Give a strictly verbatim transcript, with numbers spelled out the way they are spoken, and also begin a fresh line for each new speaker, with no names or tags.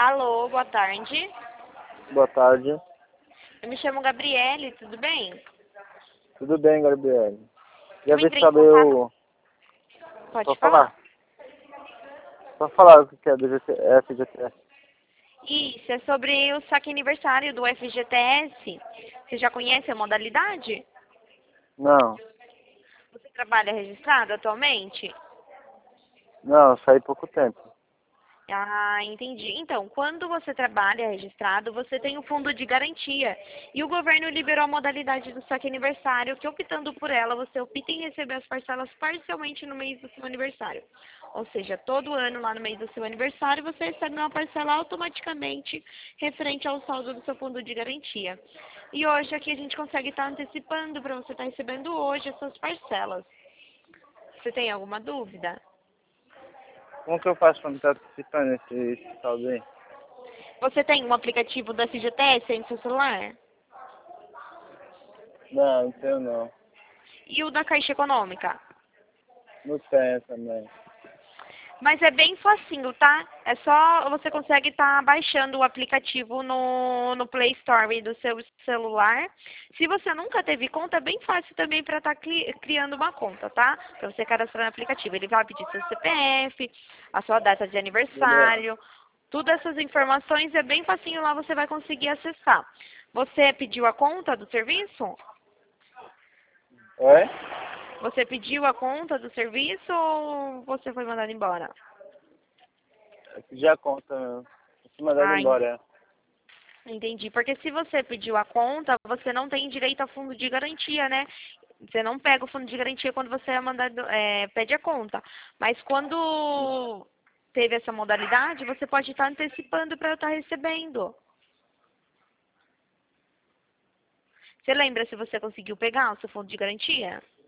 Alô, boa tarde.
Boa tarde.
Eu me chamo Gabriele, tudo bem?
Tudo bem, Gabriele? Já
Eu
vi
entrei em
saber
contato.
o...
Pode
Só
falar?
falar. Só falar o que é do G T F G T S.
Isso, é sobre o saque aniversário do F G T S. Você já conhece a modalidade?
Não,
Você trabalha registrado atualmente?
não, eu saí pouco tempo.
Ah, entendi. Então, quando você trabalha registrado, você tem o fundo de garantia. E o governo liberou a modalidade do saque aniversário, que optando por ela, você opta em receber as parcelas parcialmente no mês do seu aniversário. Ou seja, todo ano lá no mês do seu aniversário, você recebe uma parcela automaticamente referente ao saldo do seu fundo de garantia. E hoje aqui a gente consegue estar antecipando para você estar recebendo hoje as suas parcelas. Você tem alguma dúvida?
Como que eu faço pra me estar participando nesse esse saldo aí?
Você tem um aplicativo do F G T S aí no seu celular?
Não, não tenho não.
E o da Caixa Econômica?
Não tenho também.
Mas é bem facinho, tá? É só você consegue estar baixando o aplicativo no, no Play Store do seu celular. Se você nunca teve conta, é bem fácil também para estar criando uma conta, tá? Para você cadastrar no aplicativo. Ele vai pedir seu C P F, a sua data de
Beleza.
aniversário. Todas essas informações é bem facinho lá, você vai conseguir acessar. Você pediu a conta do serviço?
Oi?
Você pediu a conta do serviço ou você foi mandado embora?
Eu pedi a conta mesmo. Vou te mandar
Ah, en-
embora.
entendi. Porque se você pediu a conta, você não tem direito a fundo de garantia, né? Você não pega o fundo de garantia quando você é mandado, é, pede a conta. Mas quando teve essa modalidade, você pode estar antecipando para eu estar recebendo. Você lembra se você conseguiu pegar o seu fundo de garantia?